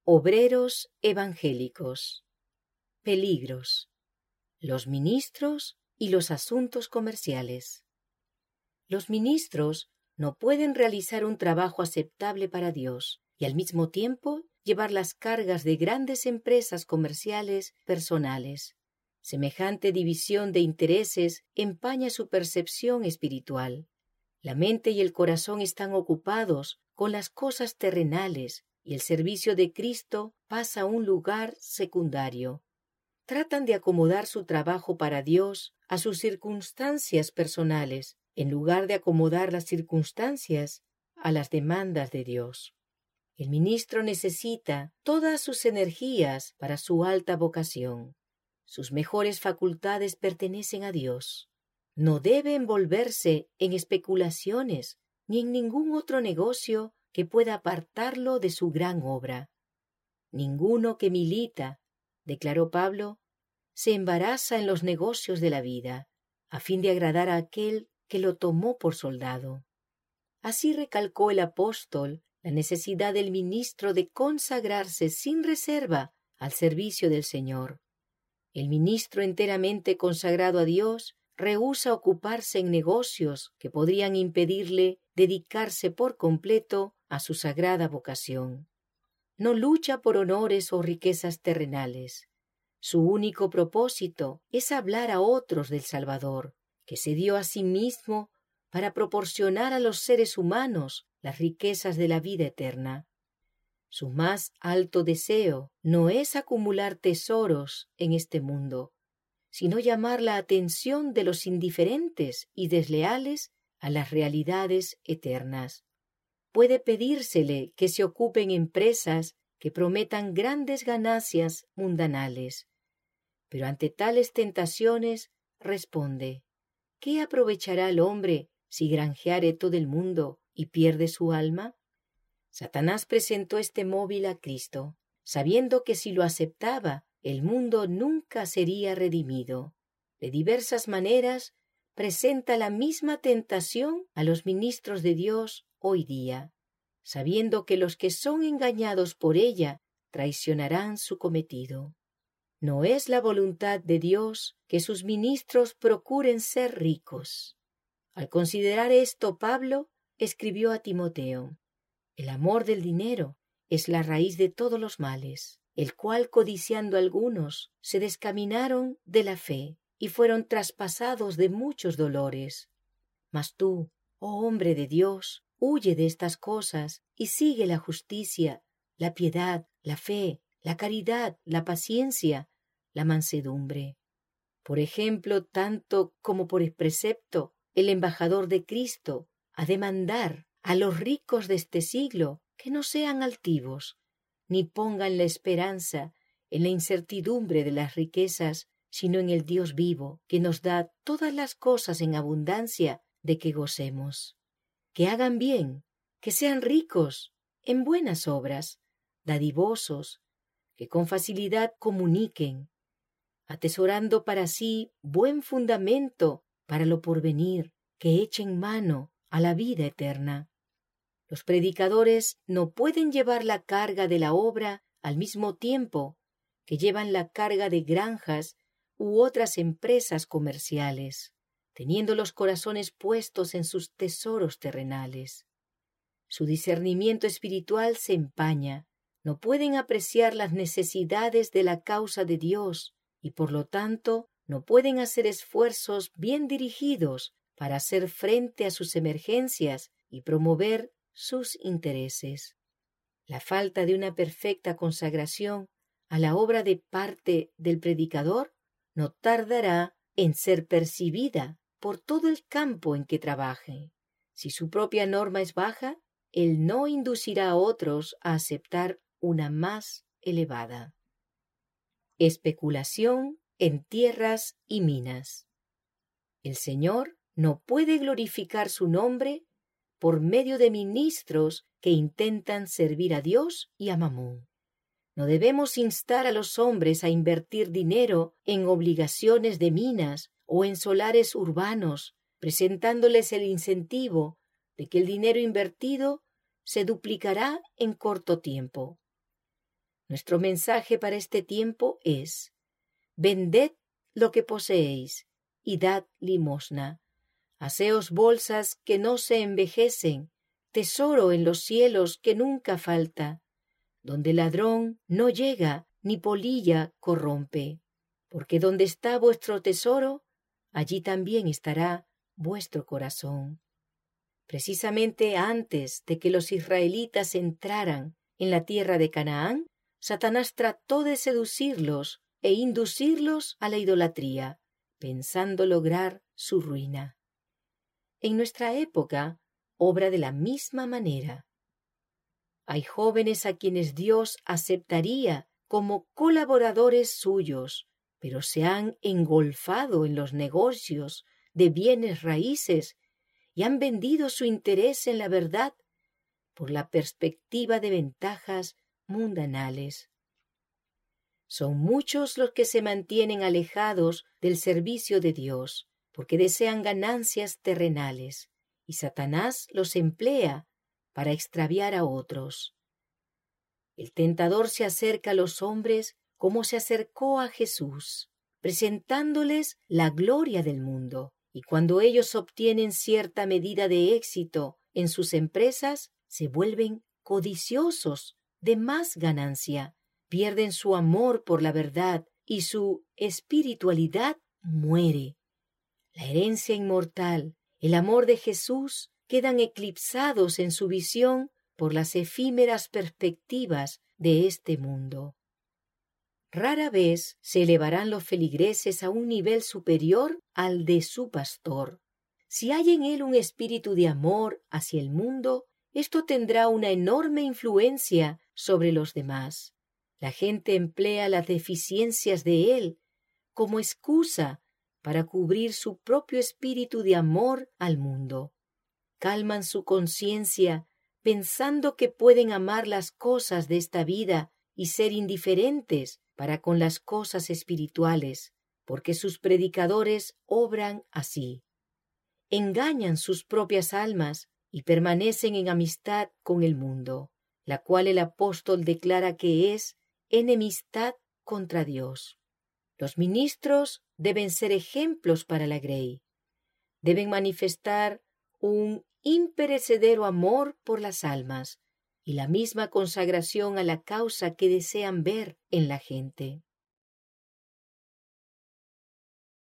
Obreros evangélicos. Peligros. Los ministros y los asuntos comerciales. Los ministros no pueden realizar un trabajo aceptable para Dios y al mismo tiempo llevar las cargas de grandes empresas comerciales personales. Semejante división de intereses empaña su percepción espiritual. La mente y el corazón están ocupados con las cosas terrenales y el servicio de Cristo pasa a un lugar secundario. Tratan de acomodar su trabajo para Dios a sus circunstancias personales, en lugar de acomodar las circunstancias a las demandas de Dios. El ministro necesita todas sus energías para su alta vocación. Sus mejores facultades pertenecen a Dios. No debe envolverse en especulaciones ni en ningún otro negocio que pueda apartarlo de su gran obra. Ninguno que milita, declaró Pablo, se embaraza en los negocios de la vida, a fin de agradar a aquel que lo tomó por soldado. Así recalcó el apóstol la necesidad del ministro de consagrarse sin reserva al servicio del Señor. El ministro enteramente consagrado a Dios rehúsa ocuparse en negocios que podrían impedirle dedicarse por completo a su sagrada vocación. No lucha por honores o riquezas terrenales. Su único propósito es hablar a otros del Salvador, que se dio a sí mismo para proporcionar a los seres humanos las riquezas de la vida eterna. Su más alto deseo no es acumular tesoros en este mundo, sino llamar la atención de los indiferentes y desleales a las realidades eternas. Puede pedírsele que se ocupe en empresas que prometan grandes ganancias mundanales, pero ante tales tentaciones responde: ¿qué aprovechará el hombre si granjeare todo el mundo y pierde su alma? Satanás presentó este móvil a Cristo, sabiendo que si lo aceptaba, el mundo nunca sería redimido. De diversas maneras, presenta la misma tentación a los ministros de Dios hoy día, sabiendo que los que son engañados por ella traicionarán su cometido. No es la voluntad de Dios que sus ministros procuren ser ricos. Al considerar esto, Pablo escribió a Timoteo: el amor del dinero es la raíz de todos los males, el cual, codiciando algunos, se descaminaron de la fe y fueron traspasados de muchos dolores. Mas tú, oh hombre de Dios, huye de estas cosas y sigue la justicia, la piedad, la fe, la caridad, la paciencia, la mansedumbre. Por ejemplo, tanto como por precepto, el embajador de Cristo ha de mandar a los ricos de este siglo que no sean altivos, ni pongan la esperanza en la incertidumbre de las riquezas, sino en el Dios vivo, que nos da todas las cosas en abundancia de que gocemos. Que hagan bien, que sean ricos en buenas obras, dadivosos, que con facilidad comuniquen, atesorando para sí buen fundamento para lo porvenir, que echen mano a la vida eterna. Los predicadores no pueden llevar la carga de la obra al mismo tiempo que llevan la carga de granjas u otras empresas comerciales, teniendo los corazones puestos en sus tesoros terrenales. Su discernimiento espiritual se empaña, no pueden apreciar las necesidades de la causa de Dios y por lo tanto no pueden hacer esfuerzos bien dirigidos para hacer frente a sus emergencias y promover sus intereses. La falta de una perfecta consagración a la obra de parte del predicador no tardará en ser percibida por todo el campo en que trabaje. Si su propia norma es baja, él no inducirá a otros a aceptar una más elevada. Especulación en tierras y minas. El Señor no puede glorificar su nombre por medio de ministros que intentan servir a Dios y a Mamón. No debemos instar a los hombres a invertir dinero en obligaciones de minas o en solares urbanos, presentándoles el incentivo de que el dinero invertido se duplicará en corto tiempo. Nuestro mensaje para este tiempo es: vended lo que poseéis y dad limosna. Haceos bolsas que no se envejecen, tesoro en los cielos que nunca falta, donde ladrón no llega ni polilla corrompe. Porque donde está vuestro tesoro, allí también estará vuestro corazón. Precisamente antes de que los israelitas entraran en la tierra de Canaán, Satanás trató de seducirlos e inducirlos a la idolatría, pensando lograr su ruina. En nuestra época, obra de la misma manera. Hay jóvenes a quienes Dios aceptaría como colaboradores suyos, pero se han engolfado en los negocios de bienes raíces y han vendido su interés en la verdad por la perspectiva de ventajas mundanales. Son muchos los que se mantienen alejados del servicio de Dios, porque desean ganancias terrenales, y Satanás los emplea para extraviar a otros. El tentador se acerca a los hombres como se acercó a Jesús, presentándoles la gloria del mundo, y cuando ellos obtienen cierta medida de éxito en sus empresas, se vuelven codiciosos de más ganancia, pierden su amor por la verdad y su espiritualidad muere. La herencia inmortal, el amor de Jesús quedan eclipsados en su visión por las efímeras perspectivas de este mundo. Rara vez se elevarán los feligreses a un nivel superior al de su pastor. Si hay en él un espíritu de amor hacia el mundo, esto tendrá una enorme influencia sobre los demás. La gente emplea las deficiencias de él como excusa para cubrir su propio espíritu de amor al mundo. Calman su conciencia pensando que pueden amar las cosas de esta vida y ser indiferentes para con las cosas espirituales, porque sus predicadores obran así. Engañan sus propias almas y permanecen en amistad con el mundo, la cual el apóstol declara que es enemistad contra Dios. Los ministros deben ser ejemplos para la grey. Deben manifestar un imperecedero amor por las almas y la misma consagración a la causa que desean ver en la gente.